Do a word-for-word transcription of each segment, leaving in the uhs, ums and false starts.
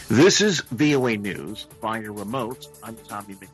This is V O A News via remote. I'm Tommy McNeil.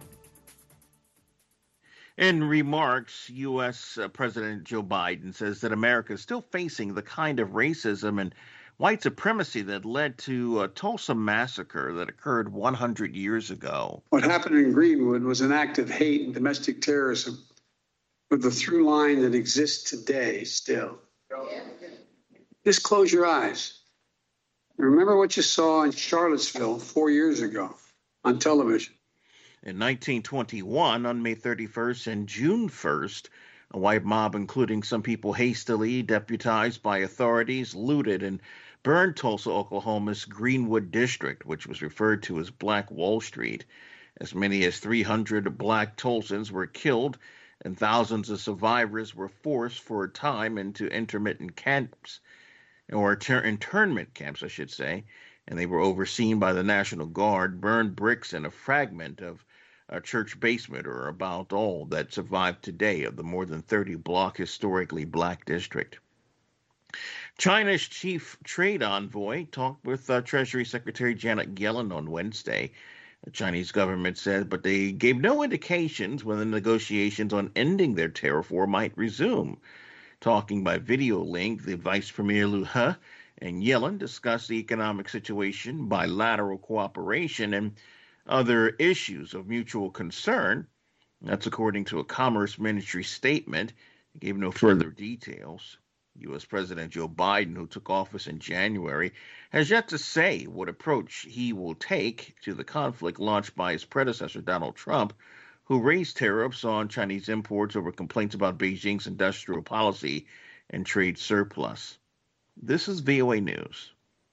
In remarks, U S. Uh, President Joe Biden says that America is still facing the kind of racism and white supremacy that led to a Tulsa massacre that occurred one hundred years ago. What happened in Greenwood was an act of hate and domestic terrorism with the through line that exists today still. Just close your eyes. Remember what you saw in Charlottesville four years ago on television. In nineteen twenty-one, on May thirty-first and June first, a white mob, including some people hastily deputized by authorities, looted and burned Tulsa, Oklahoma's Greenwood district, which was referred to as Black Wall Street. As many as three hundred black Tulsans were killed, and thousands of survivors were forced for a time into intermittent camps. or ter- internment camps, I should say, and they were overseen by the National Guard, burned bricks and a fragment of a church basement are about all that survived today of the more than thirty-block historically black district. China's chief trade envoy talked with uh, Treasury Secretary Janet Yellen on Wednesday. The Chinese government said, but they gave no indications when the negotiations on ending their tariff war might resume. Talking by video link, the Vice Premier Liu He and Yellen discussed the economic situation, bilateral cooperation, and other issues of mutual concern. That's according to a Commerce Ministry statement. It gave no further details. U S. President Joe Biden, who took office in January, has yet to say what approach he will take to the conflict launched by his predecessor, Donald Trump, who raised tariffs on Chinese imports over complaints about Beijing's industrial policy and trade surplus. This is V O A News.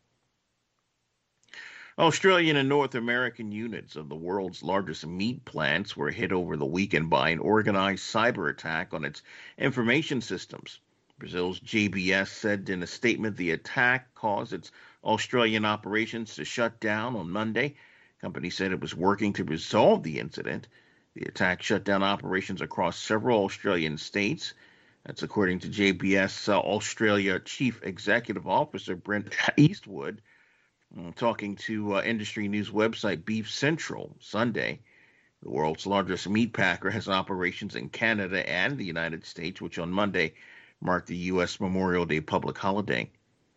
Australian and North American units of the world's largest meat plants were hit over the weekend by an organized cyber attack on its information systems. Brazil's J B S said in a statement the attack caused its Australian operations to shut down on Monday. The company said it was working to resolve the incident. The attack shut down operations across several Australian states. That's according to J B S uh, Australia Chief Executive Officer Brent Eastwood, uh, talking to uh, industry news website Beef Central Sunday. The world's largest meat packer has operations in Canada and the United States, which on Monday marked the U S. Memorial Day public holiday.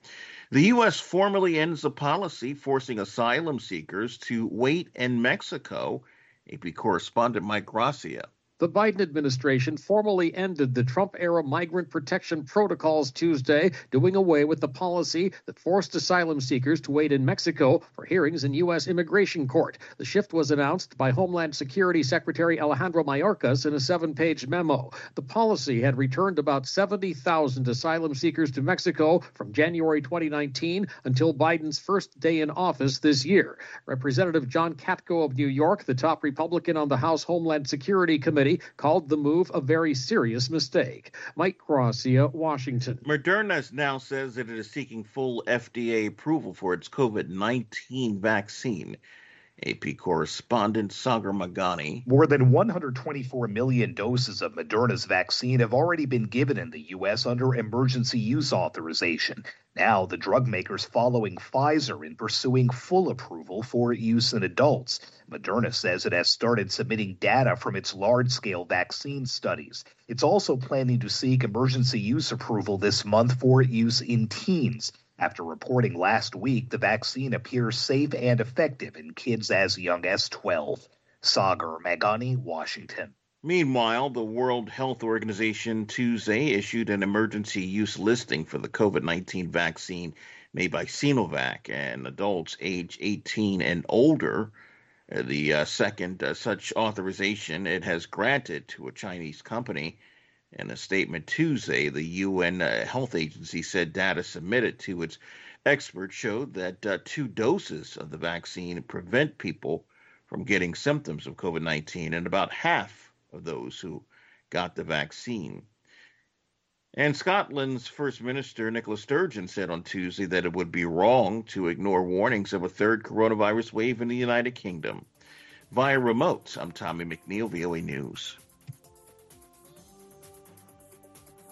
The U S formally ends the policy forcing asylum seekers to wait in Mexico. A P correspondent Mike Gracia. The Biden administration formally ended the Trump-era migrant protection protocols Tuesday, doing away with the policy that forced asylum seekers to wait in Mexico for hearings in U S immigration court. The shift was announced by Homeland Security Secretary Alejandro Mayorkas in a seven-page memo. The policy had returned about seventy thousand asylum seekers to Mexico from January twenty nineteen until Biden's first day in office this year. Representative John Katko of New York, the top Republican on the House Homeland Security Committee, called the move a very serious mistake. Mike Gracia, Washington. Moderna now says that it is seeking full F D A approval for its COVID nineteen vaccine. A P correspondent Sagar Magani. More than one hundred twenty-four million doses of Moderna's vaccine have already been given in the U S under emergency use authorization. Now, the drug maker's following Pfizer in pursuing full approval for use in adults. Moderna says it has started submitting data from its large-scale vaccine studies. It's also planning to seek emergency use approval this month for use in teens. After reporting last week, the vaccine appears safe and effective in kids as young as twelve. Sagar Magani, Washington. Meanwhile, the World Health Organization Tuesday issued an emergency use listing for the COVID nineteen vaccine made by Sinovac and adults age eighteen and older. The uh, second uh, such authorization it has granted to a Chinese company. In a statement Tuesday, the U N uh, Health Agency said data submitted to its experts showed that uh, two doses of the vaccine prevent people from getting symptoms of COVID nineteen, and about half of those who got the vaccine. And Scotland's First Minister Nicola Sturgeon said on Tuesday that it would be wrong to ignore warnings of a third coronavirus wave in the United Kingdom. Via remote, I'm Tommy McNeil, V O A News.